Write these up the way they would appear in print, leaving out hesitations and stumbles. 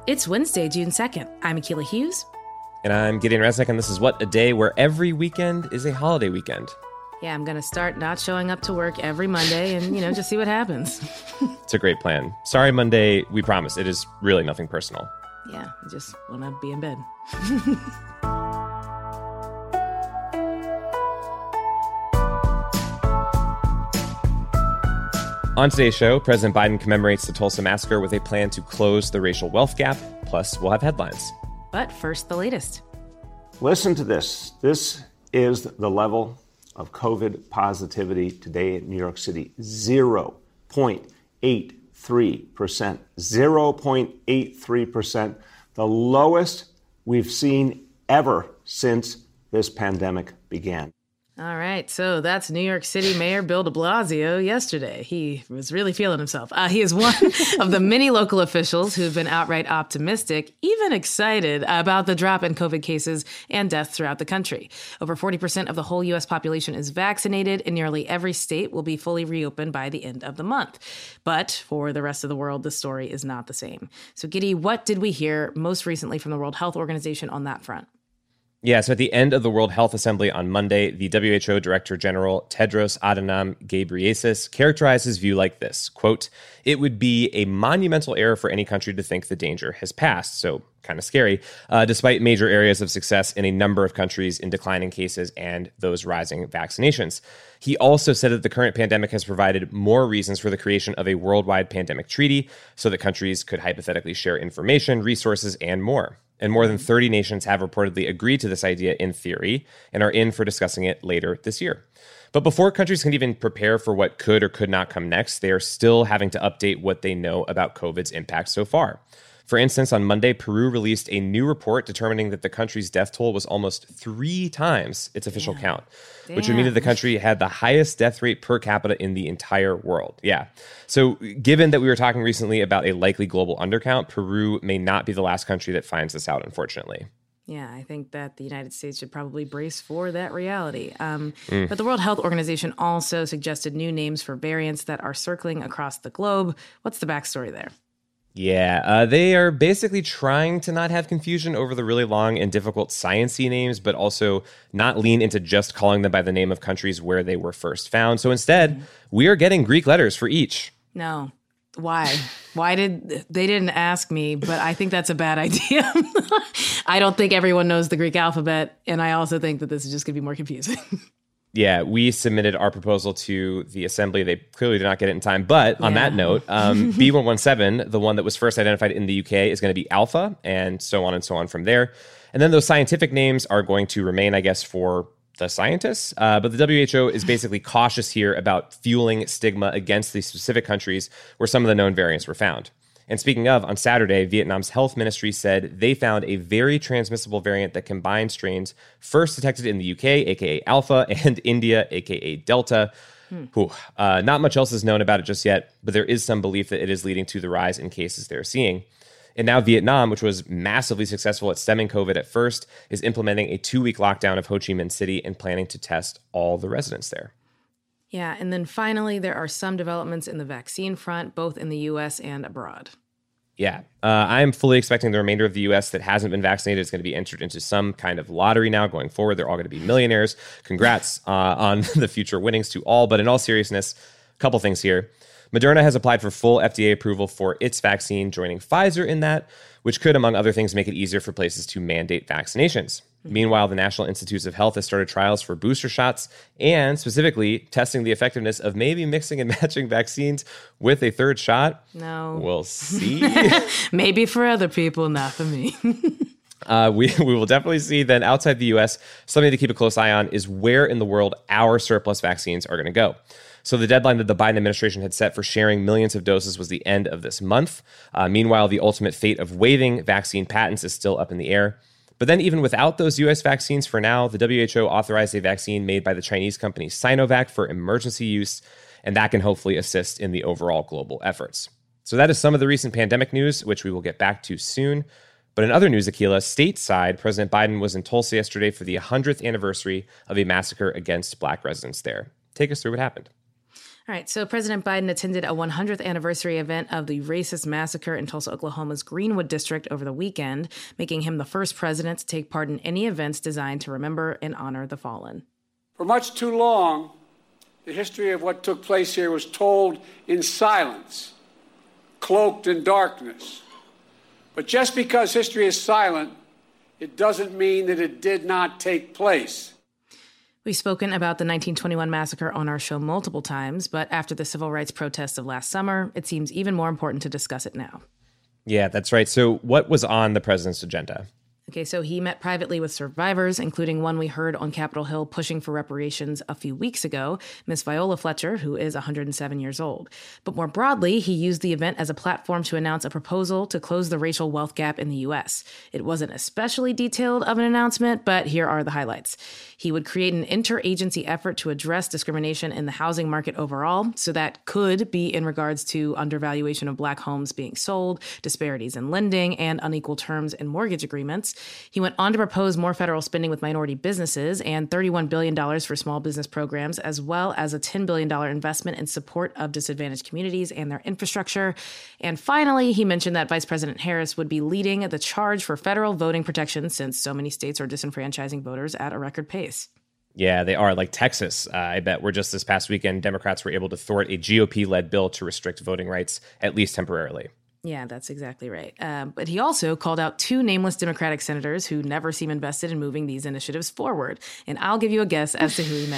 It's Wednesday, June 2nd. I'm Akilah Hughes. And I'm Gideon Resnick, and this is What, a Day where every weekend is a holiday weekend. Yeah, I'm going to start not showing up to work every Monday and, just see what happens. It's a great plan. Sorry, Monday, we promise. It is really nothing personal. Yeah, I just want to be in bed. On today's show, President Biden commemorates the Tulsa Massacre with a plan to close the racial wealth gap. Plus, we'll have headlines. But first, the latest. Listen to this. This is the level of COVID positivity today in New York City. 0.83%. 0.83%. The lowest we've seen ever since this pandemic began. All right, so that's New York City Mayor Bill de Blasio yesterday. He was really feeling himself. He is one of the many local officials who've been outright optimistic, even excited about the drop in COVID cases and deaths throughout the country. Over 40% of the whole U.S. population is vaccinated, and nearly every state will be fully reopened by the end of the month. But for the rest of the world, the story is not the same. So, Giddy, what did we hear most recently from the World Health Organization on that front? Yeah, so at the end of the World Health Assembly on Monday, the WHO Director General Tedros Adhanom Ghebreyesus characterized his view like this, quote, "It would be a monumental error for any country to think the danger has passed." So kind of scary, despite major areas of success in a number of countries in declining cases and those rising vaccinations. He also said that the current pandemic has provided more reasons for the creation of a worldwide pandemic treaty so that countries could hypothetically share information, resources, and more. And more than 30 nations have reportedly agreed to this idea in theory and are in for discussing it later this year. But before countries can even prepare for what could or could not come next, they are still having to update what they know about COVID's impact so far. For instance, on Monday, Peru released a new report determining that the country's death toll was almost 3 times its official count, which would mean that the country had the highest death rate per capita in the entire world. Yeah. So given that we were talking recently about a likely global undercount, Peru may not be the last country that finds this out, unfortunately. Yeah, I think that the United States should probably brace for that reality. But the World Health Organization also suggested new names for variants that are circling across the globe. What's the backstory there? Yeah, they are basically trying to not have confusion over the really long and difficult sciencey names, but also not lean into just calling them by the name of countries where they were first found. So instead, we are getting Greek letters for each. No. Why? They didn't ask me, but I think that's a bad idea. I don't think everyone knows the Greek alphabet, and I also think that this is just going to be more confusing. Yeah, we submitted our proposal to the assembly. They clearly did not get it in time. But on that note, B117, the one that was first identified in the UK, is going to be Alpha, and so on from there. And then those scientific names are going to remain, I guess, for the scientists. But the WHO is basically cautious here about fueling stigma against the specific countries where some of the known variants were found. And speaking of, on Saturday, Vietnam's health ministry said they found a very transmissible variant that combined strains first detected in the UK, aka Alpha, and India, aka Delta. Not much else is known about it just yet, but there is some belief that it is leading to the rise in cases they're seeing. And now Vietnam, which was massively successful at stemming COVID at first, is implementing a 2-week lockdown of Ho Chi Minh City and planning to test all the residents there. Yeah, and then finally, there are some developments in the vaccine front, both in the U.S. and abroad. Yeah, I'm fully expecting the remainder of the U.S. that hasn't been vaccinated is going to be entered into some kind of lottery now going forward. They're all going to be millionaires. Congrats on the future winnings to all. But in all seriousness, a couple things here. Moderna has applied for full FDA approval for its vaccine, joining Pfizer in that, which could, among other things, make it easier for places to mandate vaccinations. Meanwhile, the National Institutes of Health has started trials for booster shots and specifically testing the effectiveness of maybe mixing and matching vaccines with a third shot. No. We'll see. Maybe for other people, not for me. We will definitely see then outside the U.S., something to keep a close eye on is where in the world our surplus vaccines are going to go. So the deadline that the Biden administration had set for sharing millions of doses was the end of this month. Meanwhile, the ultimate fate of waiving vaccine patents is still up in the air. But then even without those U.S. vaccines for now, the WHO authorized a vaccine made by the Chinese company Sinovac for emergency use, and that can hopefully assist in the overall global efforts. So that is some of the recent pandemic news, which we will get back to soon. But in other news, Akilah, stateside, President Biden was in Tulsa yesterday for the 100th anniversary of a massacre against Black residents there. Take us through what happened. All right, so President Biden attended a 100th anniversary event of the racist massacre in Tulsa, Oklahoma's Greenwood district over the weekend, making him the first president to take part in any events designed to remember and honor the fallen. For much too long, the history of what took place here was told in silence, cloaked in darkness. But just because history is silent, it doesn't mean that it did not take place. We've spoken about the 1921 massacre on our show multiple times, but after the civil rights protests of last summer, it seems even more important to discuss it now. Yeah, that's right. So what was on the president's agenda? Okay, so he met privately with survivors, including one we heard on Capitol Hill pushing for reparations a few weeks ago, Miss Viola Fletcher, who is 107 years old. But more broadly, he used the event as a platform to announce a proposal to close the racial wealth gap in the U.S. It wasn't especially detailed of an announcement, but here are the highlights. He would create an interagency effort to address discrimination in the housing market overall, so that could be in regards to undervaluation of Black homes being sold, disparities in lending, and unequal terms in mortgage agreements. He went on to propose more federal spending with minority businesses and $31 billion for small business programs, as well as a $10 billion investment in support of disadvantaged communities and their infrastructure. And finally, he mentioned that Vice President Harris would be leading the charge for federal voting protection since so many states are disenfranchising voters at a record pace. Yeah, they are. Like Texas, I bet, where just this past weekend, Democrats were able to thwart a GOP-led bill to restrict voting rights, at least temporarily. Yeah, that's exactly right. But he also called out two nameless Democratic senators who never seem invested in moving these initiatives forward. And I'll give you a guess as to who he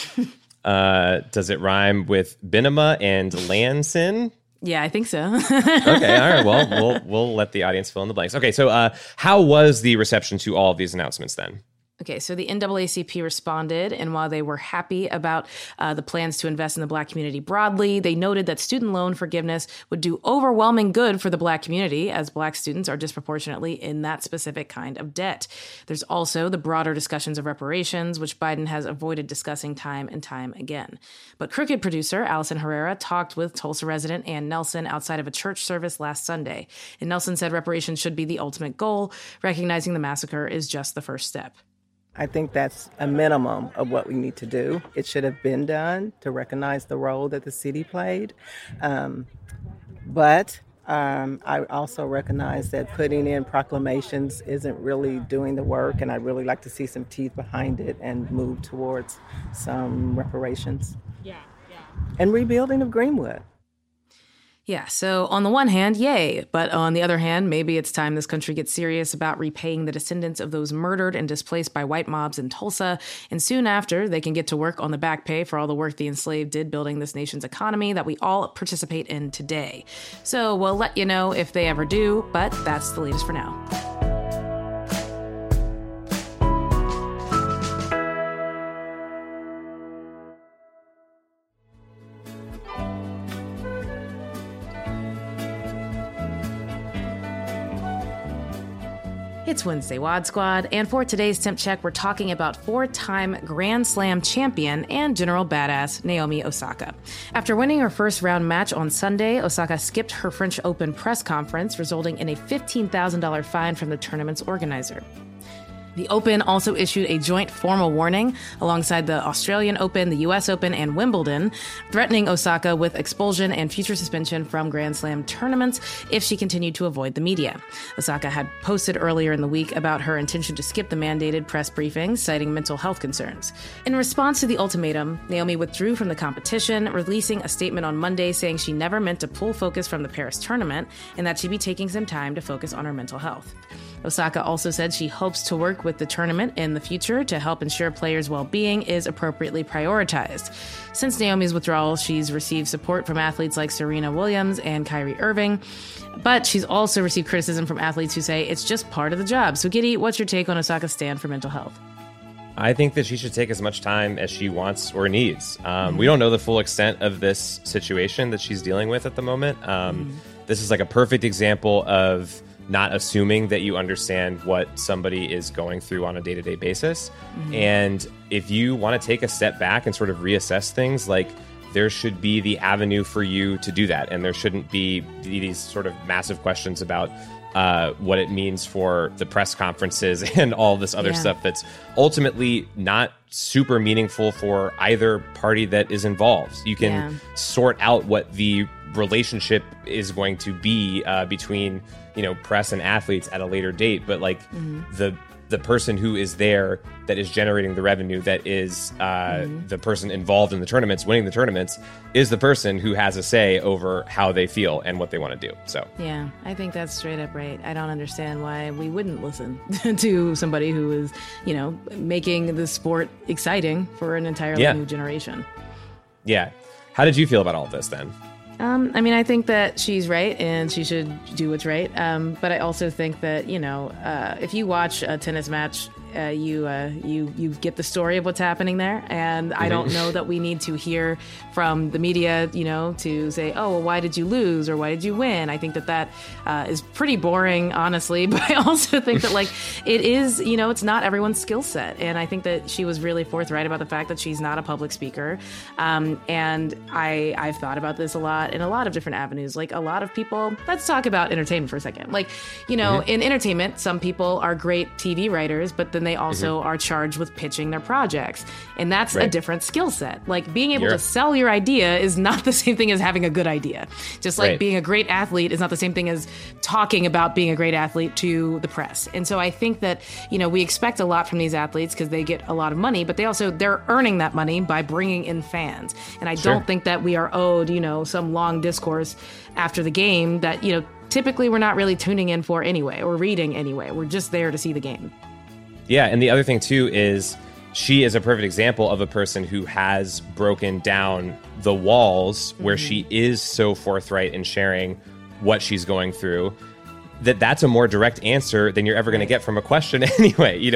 meant. Does it rhyme with Binema and Lanson? Yeah, I think so. Okay, all right. Well, we'll let the audience fill in the blanks. Okay, so how was the reception to all of these announcements then? Okay, so the NAACP responded, and while they were happy about the plans to invest in the Black community broadly, they noted that student loan forgiveness would do overwhelming good for the Black community, as Black students are disproportionately in that specific kind of debt. There's also the broader discussions of reparations, which Biden has avoided discussing time and time again. But Crooked producer Allison Herrera talked with Tulsa resident Ann Nelson outside of a church service last Sunday, and Nelson said reparations should be the ultimate goal, recognizing the massacre is just the first step. I think that's a minimum of what we need to do. It should have been done to recognize the role that the city played. But I also recognize that putting in proclamations isn't really doing the work, and I'd really like to see some teeth behind it and move towards some reparations. Yeah. And rebuilding of Greenwood. Yeah, so on the one hand, yay. But on the other hand, maybe it's time this country gets serious about repaying the descendants of those murdered and displaced by white mobs in Tulsa. And soon after, they can get to work on the back pay for all the work the enslaved did building this nation's economy that we all participate in today. So we'll let you know if they ever do, but that's the latest for now. It's Wednesday, Wad Squad, and for today's Temp Check, we're talking about four-time Grand Slam champion and general badass Naomi Osaka. After winning her first-round match on Sunday, Osaka skipped her French Open press conference, resulting in a $15,000 fine from the tournament's organizer. The Open also issued a joint formal warning alongside the Australian Open, the US Open, and Wimbledon, threatening Osaka with expulsion and future suspension from Grand Slam tournaments if she continued to avoid the media. Osaka had posted earlier in the week about her intention to skip the mandated press briefings, citing mental health concerns. In response to the ultimatum, Naomi withdrew from the competition, releasing a statement on Monday saying she never meant to pull focus from the Paris tournament and that she'd be taking some time to focus on her mental health. Osaka also said she hopes to work with the tournament in the future to help ensure players' well-being is appropriately prioritized. Since Naomi's withdrawal, she's received support from athletes like Serena Williams and Kyrie Irving, but she's also received criticism from athletes who say it's just part of the job. So Giddy, what's your take on Osaka's stand for mental health? I think that she should take as much time as she wants or needs. We don't know the full extent of this situation that she's dealing with at the moment. This is like a perfect example of not assuming that you understand what somebody is going through on a day-to-day basis. And if you want to take a step back and sort of reassess things, like there should be the avenue for you to do that. And there shouldn't be these sort of massive questions about what it means for the press conferences and all this other stuff that's ultimately not super meaningful for either party that is involved. You can sort out what the relationship is going to be between, press and athletes at a later date, but like the person who is there that is generating the revenue, that is the person involved in the tournaments, winning the tournaments, is the person who has a say over how they feel and what they want to do. So yeah, I think that's straight up right. I don't understand why we wouldn't listen to somebody who is, making the sport exciting for an entirely new generation. Yeah. How did you feel about all of this then? I think that she's right and she should do what's right. But I also think that, if you watch a tennis match, you get the story of what's happening there. And I don't know that we need to hear from the media, to say, oh, well, why did you lose or why did you win? I think that is pretty boring, honestly. But I also think that it is, it's not everyone's skill set. And I think that she was really forthright about the fact that she's not a public speaker. And I've thought about this a lot in a lot of different avenues. Like a lot of people, let's talk about entertainment for a second. In entertainment, some people are great TV writers, but then they also are charged with pitching their projects. And that's a different skill set. Like being able to sell your idea is not the same thing as having a good idea. Just like being a great athlete is not the same thing as talking about being a great athlete to the press. And so I think that, we expect a lot from these athletes because they get a lot of money, but they're earning that money by bringing in fans. And I don't think that we are owed, some long discourse after the game that, typically we're not really tuning in for anyway or reading anyway. We're just there to see the game. Yeah, and the other thing, too, is she is a perfect example of a person who has broken down the walls where she is so forthright in sharing what she's going through. That's a more direct answer than you're ever going to get from a question anyway. You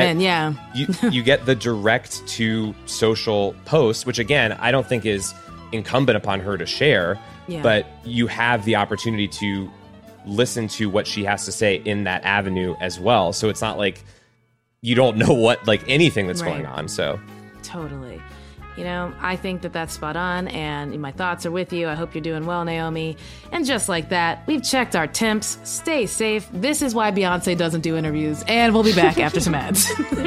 get the direct to social post, which, again, I don't think is incumbent upon her to share, but you have the opportunity to listen to what she has to say in that avenue as well. So it's not like you don't know anything that's going on. So totally. I think that that's spot on, and my thoughts are with you. I hope you're doing well, Naomi. And just like that, we've checked our temps. Stay safe. This is why Beyonce doesn't do interviews, and we'll be back after some ads.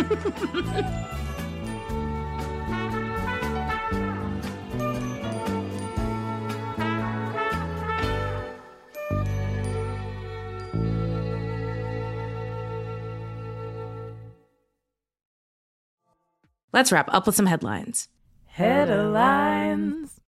Let's wrap up with some headlines. Headlines.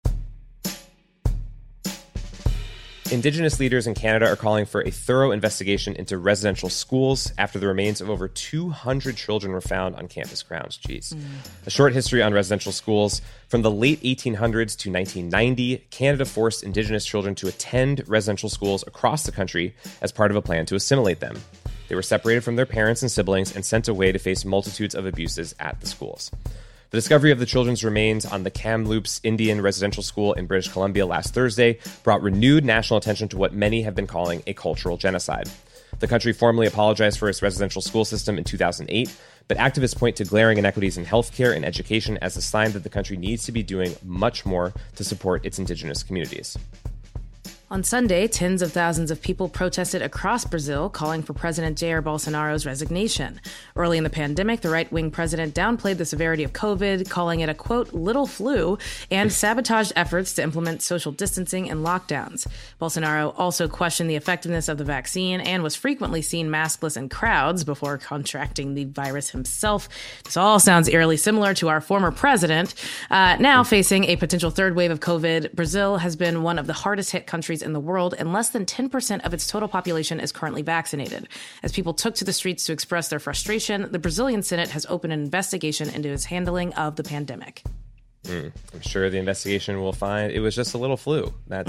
Indigenous leaders in Canada are calling for a thorough investigation into residential schools after the remains of over 200 children were found on campus grounds. Jeez. A short history on residential schools. From the late 1800s to 1990, Canada forced Indigenous children to attend residential schools across the country as part of a plan to assimilate them. They were separated from their parents and siblings and sent away to face multitudes of abuses at the schools. The discovery of the children's remains on the Kamloops Indian Residential School in British Columbia last Thursday brought renewed national attention to what many have been calling a cultural genocide. The country formally apologized for its residential school system in 2008, but activists point to glaring inequities in healthcare and education as a sign that the country needs to be doing much more to support its Indigenous communities. On Sunday, tens of thousands of people protested across Brazil, calling for President Jair Bolsonaro's resignation. Early in the pandemic, the right-wing president downplayed the severity of COVID, calling it a, quote, little flu, and sabotaged efforts to implement social distancing and lockdowns. Bolsonaro also questioned the effectiveness of the vaccine and was frequently seen maskless in crowds before contracting the virus himself. This all sounds eerily similar to our former president. Now facing a potential third wave of COVID, Brazil has been one of the hardest hit countries in the world, and less than 10% of its total population is currently vaccinated. As people took to the streets to express their frustration, the Brazilian Senate has opened an investigation into its handling of the pandemic. I'm sure the investigation will find it was just a little flu. That's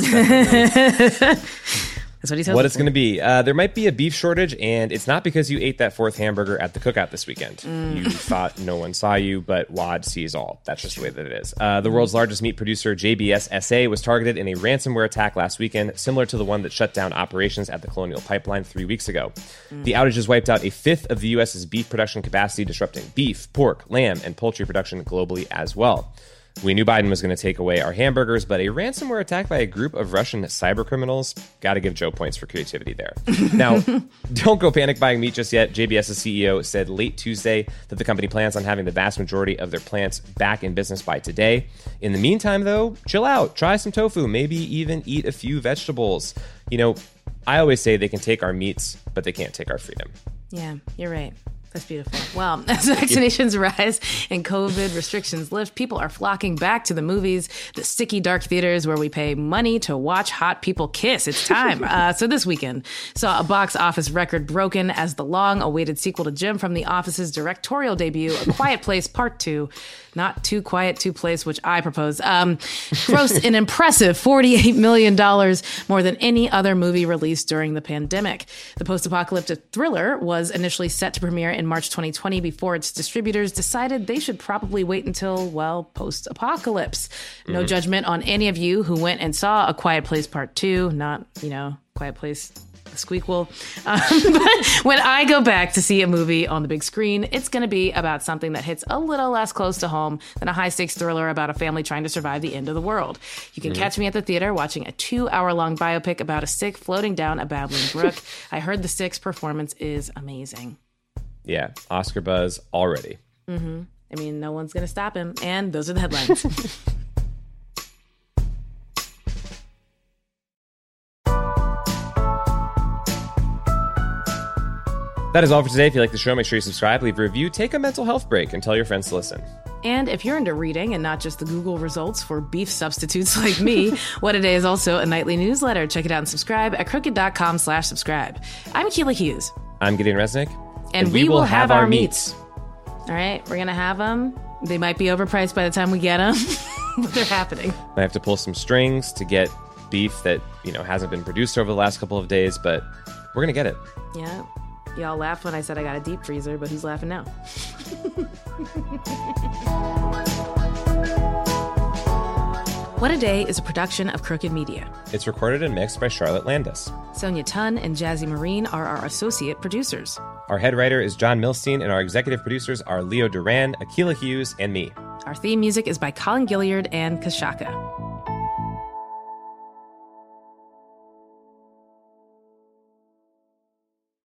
what he says. What it's going to be. There might be a beef shortage, and it's not because you ate that fourth hamburger at the cookout this weekend. You thought no one saw you, but WAD sees all. That's just the way that it is. The world's largest meat producer, JBS SA, was targeted in a ransomware attack last weekend, similar to the one that shut down operations at the Colonial Pipeline 3 weeks ago. The outages wiped out a fifth of the U.S.'s beef production capacity, disrupting beef, pork, lamb, and poultry production globally as well. We knew Biden was going to take away our hamburgers, but a ransomware attack by a group of Russian cybercriminals, got to give Joe points for creativity there. Now, don't go panic buying meat just yet. JBS's CEO said late Tuesday that the company plans on having the vast majority of their plants back in business by today. In the meantime, though, chill out, try some tofu, maybe even eat a few vegetables. You know, I always say they can take our meats, but they can't take our freedom. Yeah, you're right. That's beautiful. Well, as vaccinations rise and COVID restrictions lift, people are flocking back to the movies, the sticky, dark theaters where we pay money to watch hot people kiss. It's time. So this weekend saw a box office record broken as the long-awaited sequel to Jim from The Office's directorial debut, A Quiet Place Part 2, not Too Quiet to Place, which I propose, grossed an impressive $48 million, more than any other movie released during the pandemic. The post-apocalyptic thriller was initially set to premiere in March 2020 before its distributors decided they should probably wait until, well, post-apocalypse. No judgment on any of you who went and saw A Quiet Place Part 2, not, Quiet Place Squeakquel. But when I go back to see a movie on the big screen, it's going to be about something that hits a little less close to home than a high-stakes thriller about a family trying to survive the end of the world. You can catch me at the theater watching a 2-hour-long biopic about a stick floating down a babbling brook. I heard the stick's performance is amazing. Yeah, Oscar buzz already. Mm-hmm. I mean, no one's going to stop him. And those are the headlines. That is all for today. If you like the show, make sure you subscribe, leave a review, take a mental health break, and tell your friends to listen. And if you're into reading and not just the Google results for beef substitutes like me, What A Day is also a nightly newsletter. Check it out and subscribe at crooked.com/subscribe. I'm Keela Hughes. I'm Gideon Resnick. And we will have our meats. All right, we're going to have them. They might be overpriced by the time we get them, but they're happening. I have to pull some strings to get beef that, hasn't been produced over the last couple of days, but we're going to get it. Yeah. Y'all laughed when I said I got a deep freezer, but who's laughing now? What A Day is a production of Crooked Media. It's recorded and mixed by Charlotte Landis. Sonia Tunn and Jazzy Marine are our associate producers. Our head writer is John Milstein, and our executive producers are Leo Duran, Akilah Hughes, and me. Our theme music is by Colin Gilliard and Kashaka.